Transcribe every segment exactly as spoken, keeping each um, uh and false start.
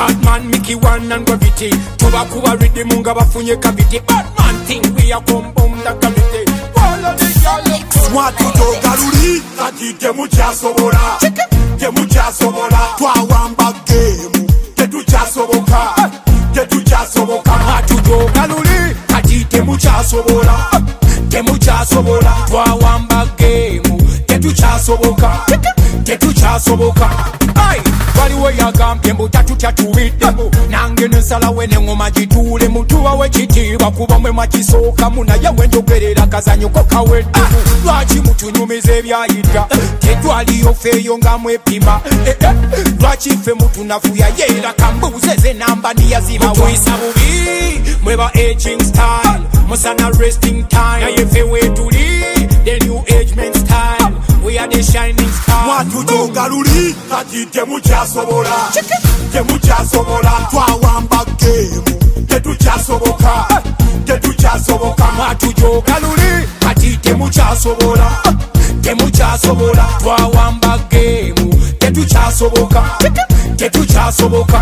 Batman, Mickey One and Gravity. Tuba kuba rhythm nga bafunye cavity. Batman thing we a come boom the cavity. Follow the girl. Smart to galuri, kati temu chasobola. Temu chasobola. Twawamba game. Tetu chasoboka. Tetu chasoboka. Smart to galuri, kati temu chasobola. Temu chasobola. Twawamba game. Tetu chasoboka. Tetu chasoboka. Ay, waliwo yagambye mbu tatutatubiddemu nange nensala we nengoma gituule mutuwa wekitiibwa kuba mwe makisookamu naye wenjogerera kazanyoko kaweddemu lwaki mutunyumiza ebyayita tetwaliyo feeyo nga mwepima lwaki ffe mutunafuya yeera kambuuze ze namba niyazibawaisa bubi mweba aging style musana resting time naye ffe wetuli the new age men style we are the shining star. Mwatu jogaluli kati temu chasobola. Temu chasobola. Twawamba game. Tetu chasoboka. Tetu chasoboka. Mwatu jogaluli kati temu chasobola. Temu chasobola. Twawamba game. Tetu chasoboka. Tetu chasoboka.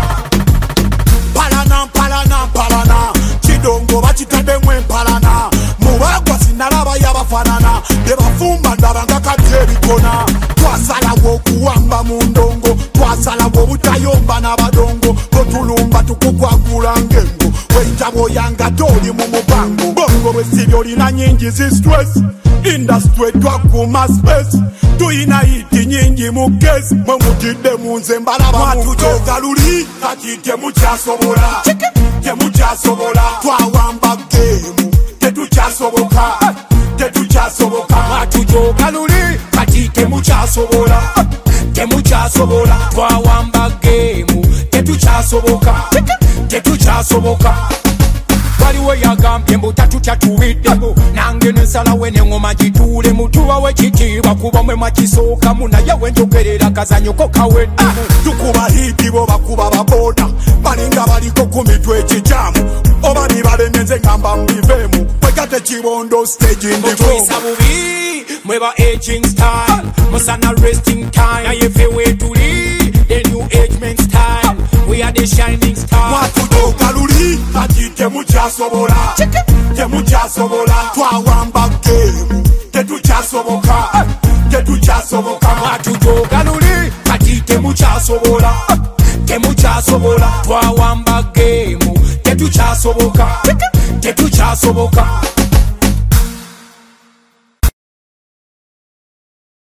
Palana palana palana. Chidongo bachitade mwe palana. Mubagwa sinalaba yabafanana. Debafumba ndabanga katerikona. Twasala wokuwamba mu ndongo. Twasala wobutayomba n'abadongo. Totulumba tukukwagula ngengo. Wenjabo yanga toli mu mubango. Bongo bwesibyo lina nyingi zi stress. Industry twakuma space. Tuyina hiti nyingi mu case. Mwe mutidde mu nze mbalaba mu Mwatu jogaluli kati temu chasobola. Temu chasobola. Twawamba game. Tetu chasoboka. Tetu chasoboka. Mwatu jogaluli kati temu chasobola. Temu chasobola. Twawamba game. Tetu chasoboka. Tetu chasoboka. Waliwo yagambye mbu tatutatubiddemu nange nensala we nengoma gituule mutuba wekitiibwa kuba mwe makisookamu naye wenjogerera kazanyoko kaweddemu tukuba hiti bo bakuba baboda balinga baliko ku mitwe ekikyamu oba bibalemyenze ngamba mbivemu wegate kibondo stage mutwisa bubi mweba aging style musana resting time naye ffe wetuli the new age men style we are the shining star. Mwatu jogaluli kati temu chasobola. Temu chasobola. Twawamba game. Tetu chasoboka. Tetu chasoboka. Mwatu jogaluli kati temu chasobola. Temu chasobola. Twawamba game. Tetu chasoboka. Tetu chasoboka.